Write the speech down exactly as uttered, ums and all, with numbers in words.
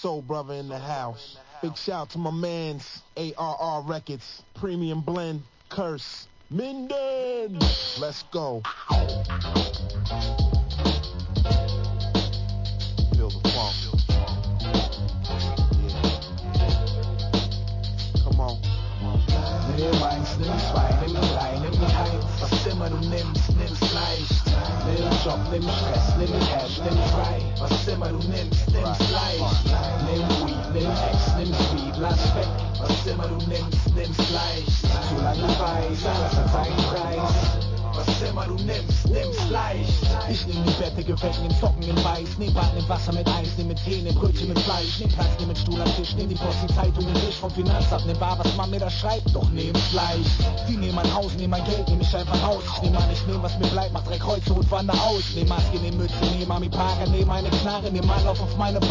Soul Brother in the house. Big shout to my mans, A R R Records, Premium Blend, Curse, Minden. Let's go. Feel the funk. Yeah. Come on. Nimm eins, nimm zwei, nimm drei, nimm keins, was immer du nimmst, nimm's leicht. Nimm Job, nimm Stress, nimm Cash, nimm frei, was immer du nimmst, nimm's leicht. Nimm Weed, nimm Ex, nimm Speed, lass weg, was immer du nimmst, nimm's leicht. Solange du weißt, alles hat seinen Preis. Was immer du nimmst, nimm's leicht. Ich nehm die Bette geweckt, nimm Socken in Weiß, nehm Bad, nimm Wasser mit Eis, nimm mit Tee, nimm Brötchen mit Fleisch, nehm Platz, nimm mit Stuhl am Tisch, nehm die Post, die Zeitung, den Tisch vom Finanzamt, nimm wahr, was man mir da schreibt, doch nehm's leicht. Die nehmen mein Haus, nehm mein Geld, nehm ich einfach raus. Ich nehm an, ich nehm, was mir bleibt, mach drei Kreuze und wander aus. Nehm Maske, nehm Mütze, nehm Ami Parker, nehm meine Knarre, nehm Anlauf auf meine